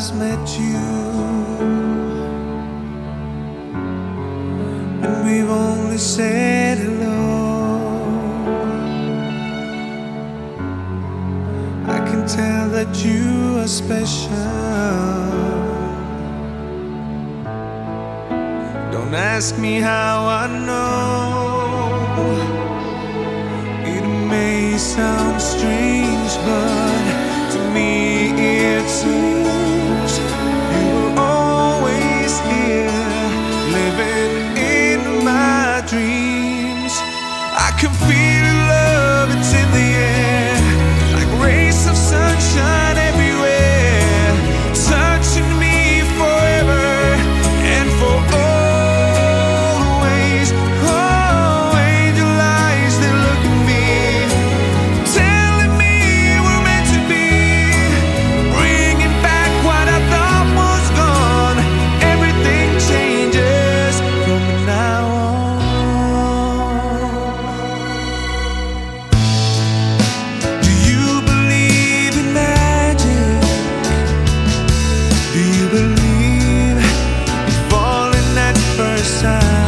just met you, and we've only said hello. I can tell that you are special. Don't ask me how I know. It may sound strange, but to me it seems you were always here, living in my dreams. I can feel love, it's in the air, like rays of sunshine everywhere, touching me forever and for always. Oh, angel eyes, they look at me, telling me we're meant to be, bringing back what I thought was gone. Everything changes from now on. Do you believe in magic? Do you believe in falling at first sight?